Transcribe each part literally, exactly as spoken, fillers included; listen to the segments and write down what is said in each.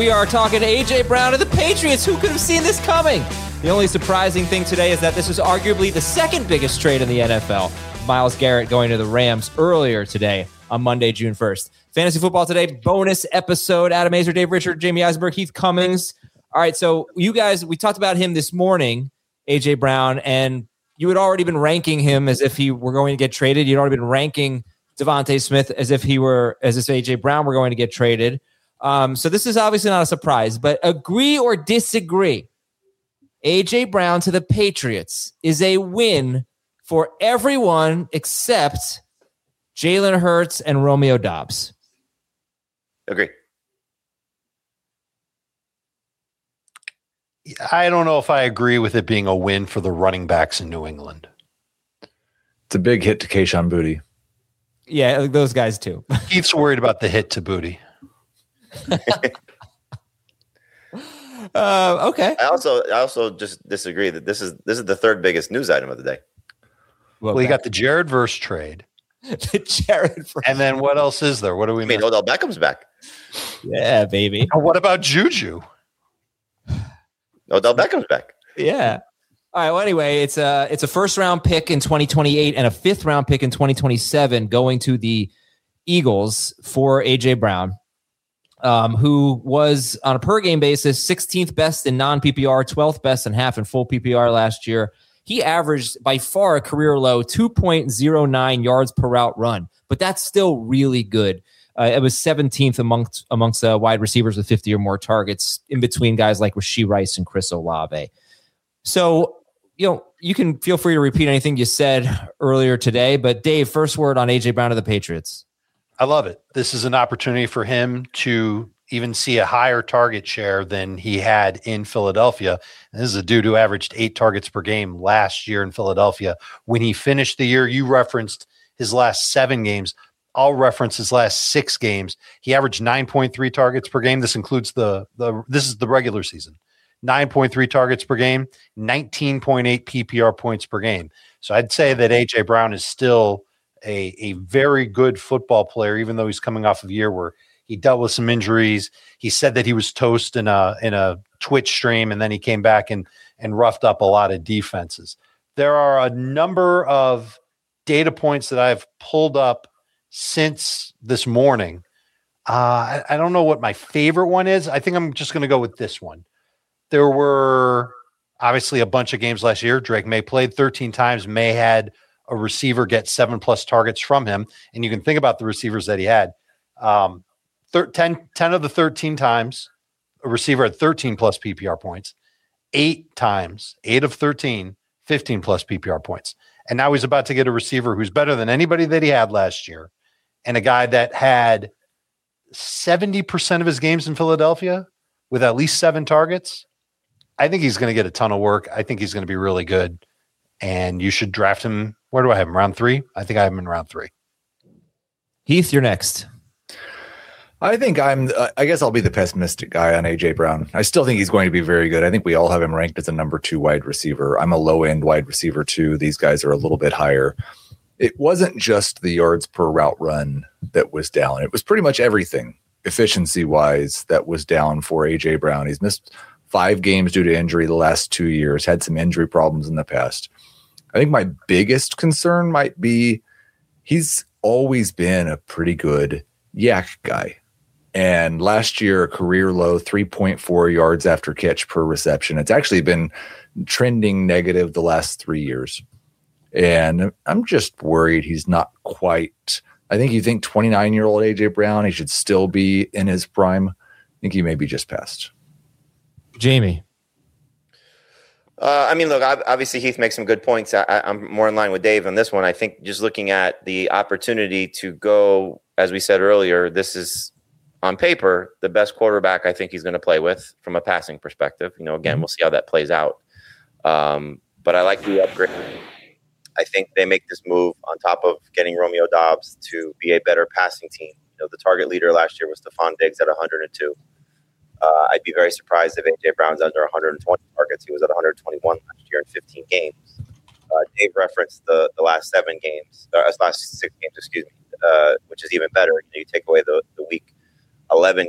We are talking to A J. Brown of the Patriots. Who could have seen this coming? The only surprising thing today is that this is arguably the second biggest trade in the N F L. Myles Garrett going to the Rams earlier today on Monday, June first. Fantasy Football Today bonus episode. Adam Aizer, Dave Richard, Jamie Eisenberg, Heath Cummings. All right, so you guys, we talked about him this morning, A J. Brown, and you had already been ranking him as if he were going to get traded. You'd already been ranking Devontae Smith as if he were, as if A J. Brown were going to get traded. Um, so this is obviously not a surprise, but agree or disagree, A J. Brown to the Patriots is a win for everyone except Jalen Hurts and Romeo Doubs. Agree. I don't know if I agree with it being a win for the running backs in New England. It's a big hit to Kayshon Boutte. Yeah, those guys too. Keith's worried about the hit to Boutte. uh, okay. I also I also just disagree that this is this is the third biggest news item of the day. Well, well you got the Jared Verse trade. the Jared Verse. And then what else is there? What do we I mean? Odell Beckham's back. Yeah, baby. What about Juju? Odell Beckham's back. Yeah. All right. Well, anyway, it's a it's a first round pick in twenty twenty-eight and a fifth round pick in twenty twenty-seven going to the Eagles for A J. Brown, um, who was on a per game basis sixteenth best in non P P R, twelfth best in half and full P P R last year. He averaged by far a career low two point oh nine yards per route run, but that's still really good. Uh, it was seventeenth amongst amongst uh, wide receivers with fifty or more targets, in between guys like Rashee Rice and Chris Olave. So, you know, you can feel free to repeat anything you said earlier today. But Dave, first word on A J. Brown of the Patriots. I love it. This is an opportunity for him to even see a higher target share than he had in Philadelphia. And this is a dude who averaged eight targets per game last year in Philadelphia. When he finished the year, you referenced his last seven games. I'll reference his last six games. He averaged nine point three targets per game. This includes the, the this is the regular season. nine point three targets per game, nineteen point eight P P R points per game. So I'd say that A J. Brown is still a, a very good football player, even though he's coming off of a year where he dealt with some injuries. He said that he was toast in a in a Twitch stream, and then he came back and and roughed up a lot of defenses. There are a number of data points that I've pulled up since this morning. Uh, I, I don't know what my favorite one is. I think I'm just going to go with this one. There were obviously a bunch of games last year. Drake May played thirteen times. May had a receiver get seven plus targets from him. And you can think about the receivers that he had. Um, thir- ten, ten of the thirteen times, a receiver had thirteen plus P P R points. Eight times, eight of thirteen, fifteen plus P P R points. And now he's about to get a receiver who's better than anybody that he had last year. And a guy that had seventy percent of his games in Philadelphia with at least seven targets. I think he's going to get a ton of work. I think he's going to be really good. And you should draft him. Where do I have him? Round three? I think I have him in round three. Heath, you're next. I think I'm, uh, I guess I'll be the pessimistic guy on A J. Brown. I still think he's going to be very good. I think we all have him ranked as a number two wide receiver. I'm a low end wide receiver too. These guys are a little bit higher. It wasn't just the yards per route run that was down. It was pretty much everything efficiency wise that was down for A J. Brown. He's missed five games due to injury the last two years, had some injury problems in the past. I think my biggest concern might be he's always been a pretty good yak guy. And last year, a career low, three point four yards after catch per reception. It's actually been trending negative the last three years. And I'm just worried he's not quite. I think you think twenty-nine-year-old A J. Brown, he should still be in his prime. I think he may be just past. Jamie. Uh, I mean, look, obviously Heath makes some good points. I, I'm more in line with Dave on this one. I think just looking at the opportunity to go, as we said earlier, this is on paper the best quarterback I think he's going to play with from a passing perspective. You know, again, mm-hmm. we'll see how that plays out. Um, but I like the upgrade. I think they make this move on top of getting Romeo Doubs to be a better passing team. You know, the target leader last year was Stephon Diggs at one hundred two. Uh, I'd be very surprised if A J. Brown's under one hundred twenty targets. He was at one hundred twenty-one last year in fifteen games. Uh, Dave referenced the, the last seven games, or last six games, excuse me, uh, which is even better. You know, you take away the, the week eleven game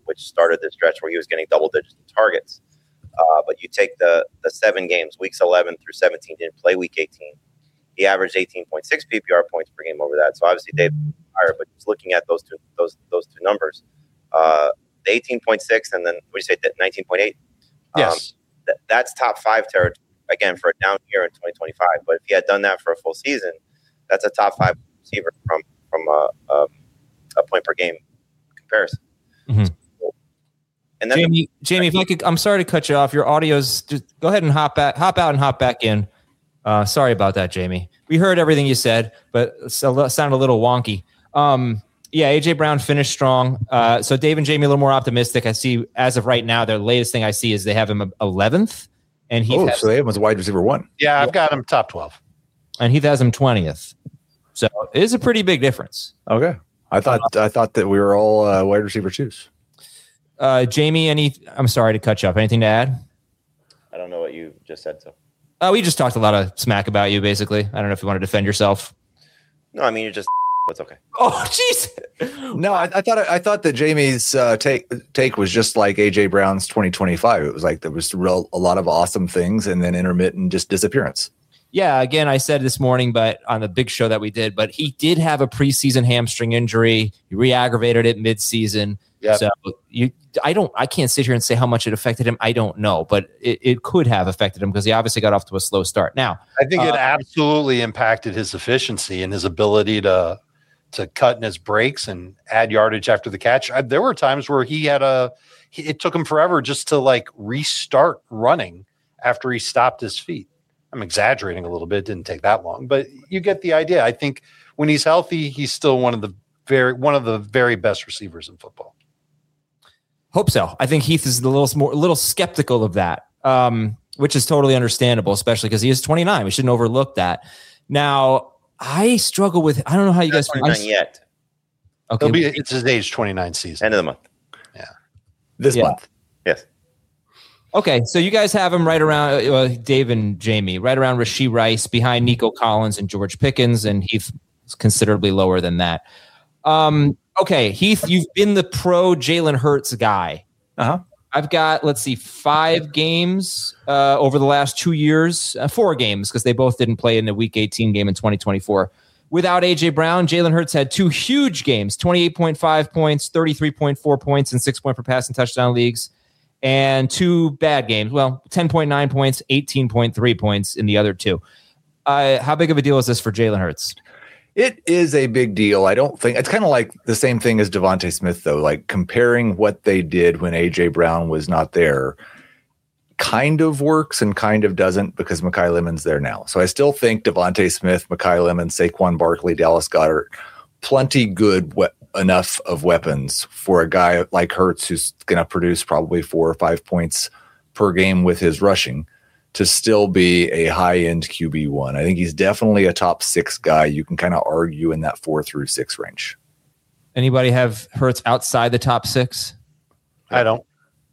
which started the stretch where he was getting double digits in targets. Uh, but you take the the seven games, weeks eleven through seventeen, didn't play week eighteen. He averaged eighteen point six P P R points per game over that. So obviously Dave higher, but just looking at those two those those two numbers, uh, the eighteen point six and then what do you say, nineteen point eight? Yes, um, th- that's top five territory again for a down year in twenty twenty-five. But if he had done that for a full season, that's a top five receiver from from a, a, a point per game comparison. Mm-hmm. So, and then Jamie, the, Jamie, if I could, I'm sorry to cut you off. Your audio's just go ahead and hop back, hop out and hop back in. Uh, sorry about that, Jamie. We heard everything you said, but it sounded a little wonky. Um, yeah, A J Brown finished strong. Uh, so Dave and Jamie a little more optimistic. I see as of right now, their latest thing I see is they have him eleventh, and he Oh, has, so they have him as wide receiver one. yeah, I've got him top twelve. and Heath has him twentieth. So it is a pretty big difference. Okay, I thought I thought that we were all uh, wide receiver twos. Uh, Jamie, any? I'm sorry to cut you off. Anything to add? I don't know what you just said. So Uh, we just talked a lot of smack about you, basically. I don't know if you want to defend yourself. no, I mean you're just. It's okay. Oh, jeez. No, I, I thought I thought that Jamie's uh, take take was just like A J Brown's twenty twenty-five. It was like there was real a lot of awesome things and then intermittent just disappearance. Yeah, again, I said this morning, but on the big show that we did, but he did have a preseason hamstring injury. He re-aggravated it midseason. Yep. So you, I don't, I can't sit here and say how much it affected him. I don't know, but it, it could have affected him because he obviously got off to a slow start. Now, I think it Uh, absolutely impacted his efficiency and his ability to to cut in his breaks and add yardage after the catch. I, there were times where he had a, he, it took him forever just to like restart running after he stopped his feet. I'm exaggerating a little bit. It didn't take that long, but you get the idea. I think when he's healthy, he's still one of the very, one of the very best receivers in football. hope so. I think Heath is a little more, a little skeptical of that, um, which is totally understandable, especially because he is twenty-nine. We shouldn't overlook that. Now, I struggle with, I don't know how you Not guys twenty-nine yet. Okay. He'll be, it's his age twenty-nine season. End of the month. This Yeah. month. Yes. Okay, so you guys have him right around uh, Dave and Jamie, right around Rashee Rice, behind Nico Collins and George Pickens, and Heath is considerably lower than that. Um, okay, Heath, you've been the pro Jalen Hurts guy. Uh-huh. I've got, let's see, five games uh, over the last two years, uh, four games, because they both didn't play in the Week eighteen game in twenty twenty-four. Without A J Brown, Jalen Hurts had two huge games, twenty-eight point five points, thirty-three point four points, and six point per pass and touchdown leagues, and two bad games. Well, ten point nine points, eighteen point three points in the other two. Uh, how big of a deal is this for Jalen Hurts? It is a big deal. I don't think it's kind of like the same thing as Devontae Smith, though. Like comparing what they did when A J Brown was not there kind of works and kind of doesn't because Mekhi Lemon's there now. So I still think Devontae Smith, Mekhi Lemon, Saquon Barkley, Dallas Goedert, plenty good we- enough of weapons for a guy like Hurts who's going to produce probably four or five points per game with his rushing to still be a high-end Q B one. I think he's definitely a top six guy. You can kind of argue in that four through six range. Anybody have Hurts outside the top six? I don't.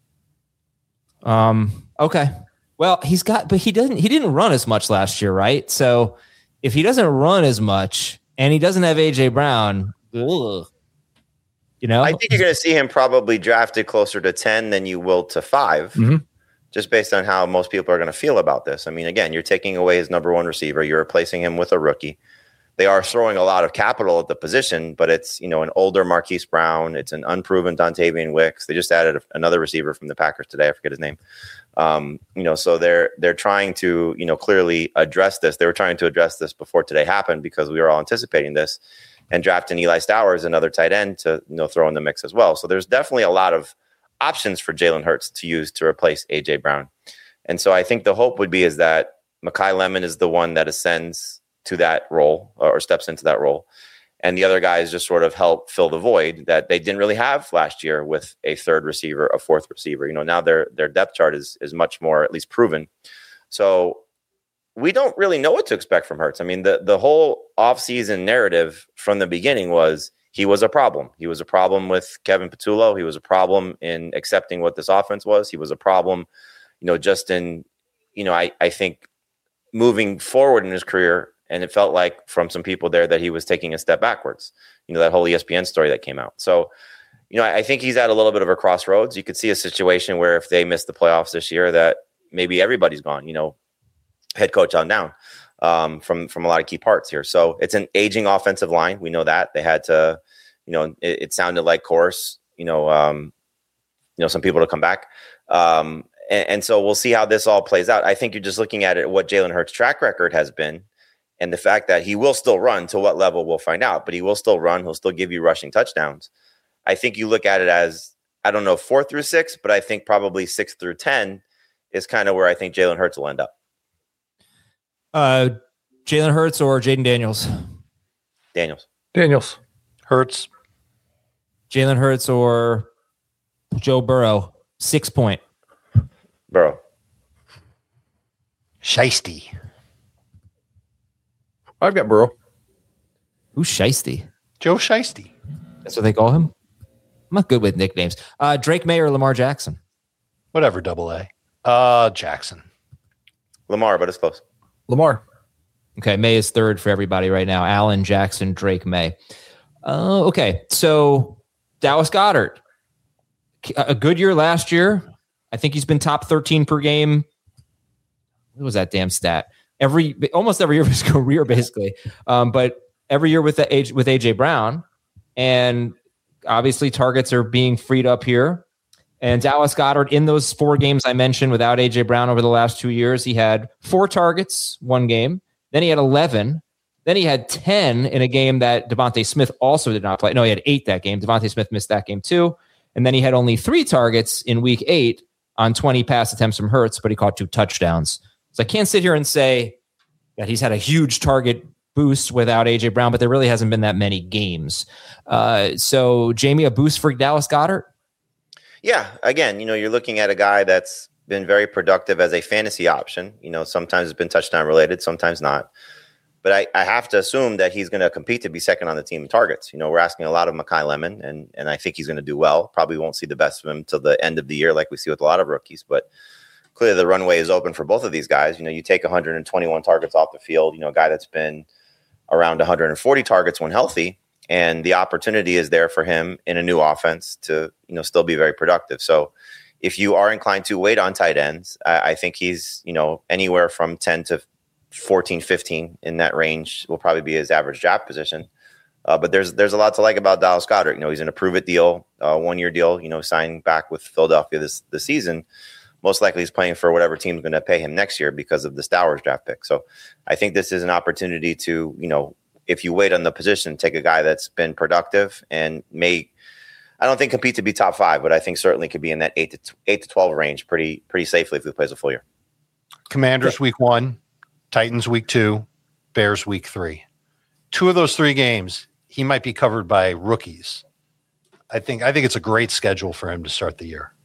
Um, okay. Well, he's got, but he doesn't, he didn't run as much last year, right? So if he doesn't run as much and he doesn't have A J Brown, ugh, you know, I think you're going to see him probably drafted closer to ten than you will to five, Mhm. just based on how most people are going to feel about this. I mean, again, you're taking away his number one receiver. You're replacing him with a rookie. They are throwing a lot of capital at the position, but it's, you know, an older Marquise Brown. It's an unproven Dontavian Wicks. They just added a, another receiver from the Packers today. I forget his name. Um, you know, so they're they're trying to, you know, clearly address this. They were trying to address this before today happened because we were all anticipating this and drafting Eli Stowers, another tight end, to, you know, throw in the mix as well. So there's definitely a lot of options for Jalen Hurts to use to replace A J Brown. And so I think the hope would be is that Mekhi Lemon is the one that ascends to that role or steps into that role. And the other guys just sort of help fill the void that they didn't really have last year with a third receiver, a fourth receiver. You know, now their their depth chart is is much more at least proven. So we don't really know what to expect from Hurts. I mean, the, the whole offseason narrative from the beginning was he was a problem. He was a problem with Kevin Patullo. He was a problem in accepting what this offense was. He was a problem, you know, just in, you know, I, I think moving forward in his career. And it felt like from some people there that he was taking a step backwards, you know, that whole E S P N story that came out. So, you know, I, I think he's at a little bit of a crossroads. You could see a situation where if they miss the playoffs this year, that maybe everybody's gone, you know, head coach on down um, from, from a lot of key parts here. So it's an aging offensive line. We know that they had to, you know, it, it sounded like course, you know, um, you know, some people to come back. Um, and, and so we'll see how this all plays out. I think you're just looking at it, what Jalen Hurts' track record has been, and the fact that he will still run. To what level we'll find out, but he will still run. He'll still give you rushing touchdowns. I think you look at it as, I don't know, four through six, but I think probably six through ten is kind of where I think Jalen Hurts will end up. Uh, Jalen Hurts or Jaden Daniels? Daniels. Daniels. Hurts. Jalen Hurts or Joe Burrow? Six point. Burrow. Shiesty. I've got Burrow. Who's Shiesty? Joe Shiesty. That's what they call him? I'm not good with nicknames. Uh, Drake May or Lamar Jackson? Whatever, double A. Uh, Jackson. Lamar, but it's close. Lamar. Okay, May is third for everybody right now. Allen, Jackson, Drake, May. Uh, okay, so Dallas Goedert. A good year last year. I think he's been top thirteen per game. What was that damn stat? Every almost every year of his career, basically. Um, but every year with the with A J Brown, and obviously targets are being freed up here. And Dallas Goedert, in those four games I mentioned without A J Brown over the last two years, he had four targets, one game. Then he had eleven. Then he had ten in a game that Devontae Smith also did not play. No, he had eight that game. Devontae Smith missed that game too. And then he had only three targets in week eight on twenty pass attempts from Hurts, but he caught two touchdowns. So I can't sit here and say that he's had a huge target boost without A J Brown, but there really hasn't been that many games. Uh, so, Jamie, a boost for Dallas Goedert? Yeah, again, you know, you're looking at a guy that's been very productive as a fantasy option. You know, sometimes it's been touchdown related, sometimes not. But I, I have to assume that he's going to compete to be second on the team in targets. You know, we're asking a lot of Mekhi Lemon, and and I think he's going to do well. Probably won't see the best of him till the end of the year like we see with a lot of rookies. But clearly the runway is open for both of these guys. You know, you take one hundred twenty-one targets off the field, you know, a guy that's been around one hundred forty targets when healthy, and the opportunity is there for him in a new offense to, you know, still be very productive. So if you are inclined to wait on tight ends, I, I think he's, you know, anywhere from ten to fourteen, fifteen in that range will probably be his average draft position. Uh, but there's there's a lot to like about Dallas Goedert. You know, he's in a prove-it deal, uh, one-year deal, you know, signing back with Philadelphia this, this season. Most likely he's playing for whatever team's going to pay him next year because of the Stowers draft pick. So I think this is an opportunity to, you know, if you wait on the position, take a guy that's been productive and may, I don't think compete to be top five, but I think certainly could be in that eight to eight to twelve range pretty pretty safely if he plays a full year. Commanders week one, Titans week two, Bears week three. Two of those three games, he might be covered by rookies. I think I think it's a great schedule for him to start the year.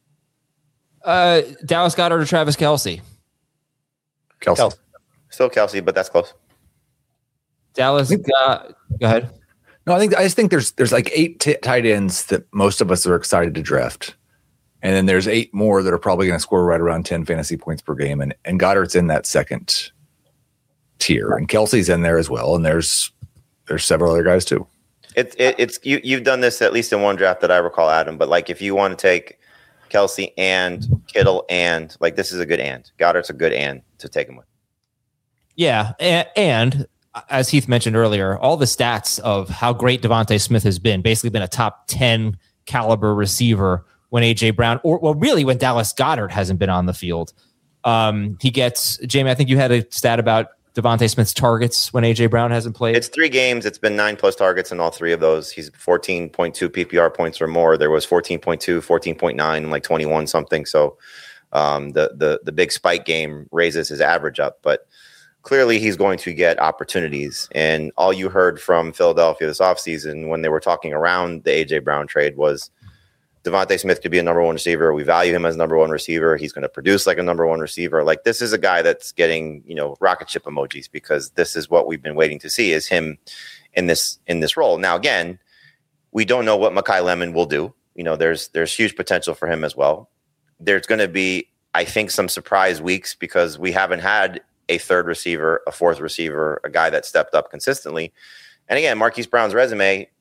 Uh, Dallas Goedert or Travis Kelce? Kelce. Kelce. Still Kelce, but that's close. Dallas, uh, go ahead. No, I think I just think there's there's like eight t- tight ends that most of us are excited to draft, and then there's eight more that are probably going to score right around ten fantasy points per game, and and Goddard's in that second tier, and Kelsey's in there as well, and there's there's several other guys too. It's it, it's you you've done this at least in one draft that I recall, Adam. But like if you want to take Kelce and Kittle and like this is a good and Goddard's a good and to take him with. Yeah, and, and as Heath mentioned earlier, all the stats of how great Devontae Smith has been, basically been a top ten caliber receiver when A J Brown, or well, really when Dallas Goedert hasn't been on the field. Um, he gets, Jamie, I think you had a stat about Devontae Smith's targets when A J Brown hasn't played. It's three games. It's been nine plus targets in all three of those. He's fourteen point two P P R points or more. There was fourteen point two, fourteen point nine, and like twenty-one something. So um, the, the, the big spike game raises his average up, but clearly he's going to get opportunities. And all you heard from Philadelphia this offseason when they were talking around the A J Brown trade was Devontae Smith could be a number one receiver. We value him as number one receiver. He's going to produce like a number one receiver. Like this is a guy that's getting, you know, rocket ship emojis because this is what we've been waiting to see is him in this, in this role. Now, again, we don't know what Mekhi Lemon will do. You know, there's, there's huge potential for him as well. There's going to be, I think, some surprise weeks because we haven't had a third receiver, a fourth receiver, a guy that stepped up consistently. And again, Marquise Brown's resume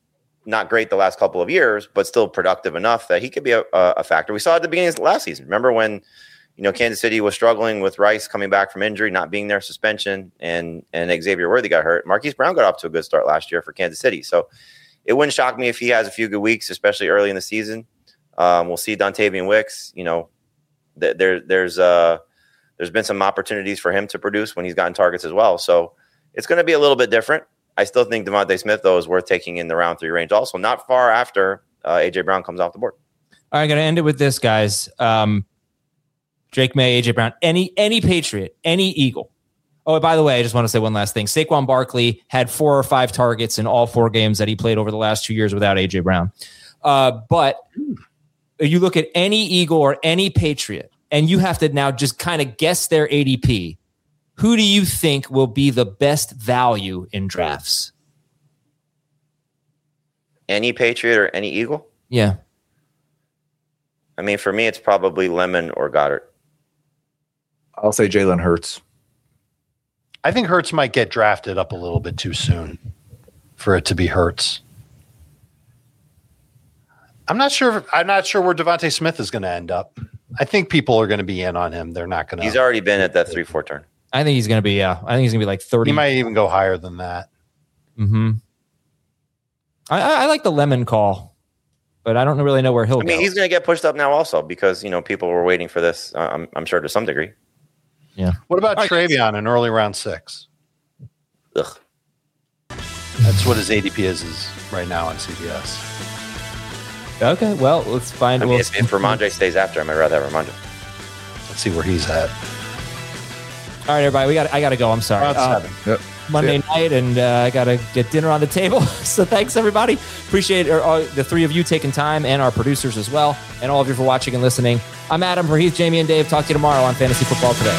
not great the last couple of years, but still productive enough that he could be a, a factor. We saw at the beginning of last season. Remember when, you know, Kansas City was struggling with Rice coming back from injury, not being there, suspension, and and Xavier Worthy got hurt. Marquise Brown got off to a good start last year for Kansas City. So it wouldn't shock me if he has a few good weeks, especially early in the season. Um, we'll see Dontavian Wicks. You know, th- there there's uh there's been some opportunities for him to produce when he's gotten targets as well. So it's going to be a little bit different. I still think Devontae Smith, though, is worth taking in the round three range also, not far after uh, A J Brown comes off the board. All right, I'm going to end it with this, guys. Um, Drake May, A J Brown, any any Patriot, any Eagle. Oh, by the way, I just want to say one last thing. Saquon Barkley had four or five targets in all four games that he played over the last two years without A J Brown. Uh, but you look at any Eagle or any Patriot, and you have to now just kind of guess their A D P. Who do you think will be the best value in drafts? Any Patriot or any Eagle? Yeah. I mean, for me, it's probably Lemon or Goddard. I'll say Jalen Hurts. I think Hurts might get drafted up a little bit too soon for it to be Hurts. I'm not sure. I'm not sure where Devontae Smith is going to end up. I think people are going to be in on him. They're not going to. He's already been at that three four turn. I think he's going to be, yeah. I think he's going to be like thirty. He might even go higher than that. Mm-hmm. I, I like the Lemon call, but I don't really know where he'll I mean, go. he's going to get pushed up now also because, you know, people were waiting for this, uh, I'm, I'm sure to some degree. Yeah. What about All right, Travion in early round six? Ugh. That's what his A D P is, is right now on C B S. Okay, well, let's find. I mean, we'll, if, if Ramondre stays after him, I'd rather have Ramondre. Let's see where he's at. All right, everybody, we got. I got to go. I'm sorry. Round Uh, seven. Yep. Monday night, and uh, I got to get dinner on the table. So thanks, everybody. Appreciate uh, all, the three of you taking time, and our producers as well, and all of you for watching and listening. I'm Adam for Heath, Jamie, and Dave. Talk to you tomorrow on Fantasy Football Today.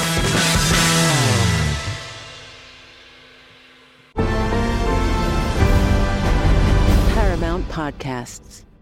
Paramount Podcasts.